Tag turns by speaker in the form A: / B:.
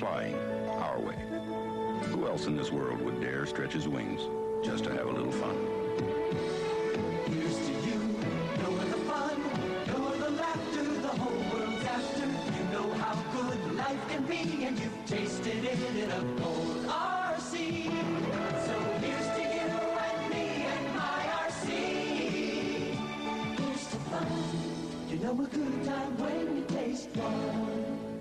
A: flying our way. Who else in this world would dare stretch his wings just to have a little fun?
B: Here's to you, you're the fun, you're the laughter the whole world's after. You know how good life can be, and you've tasted it in a cold RC. So here's to you and me and my RC. Here's to fun, you know a good time when you taste one.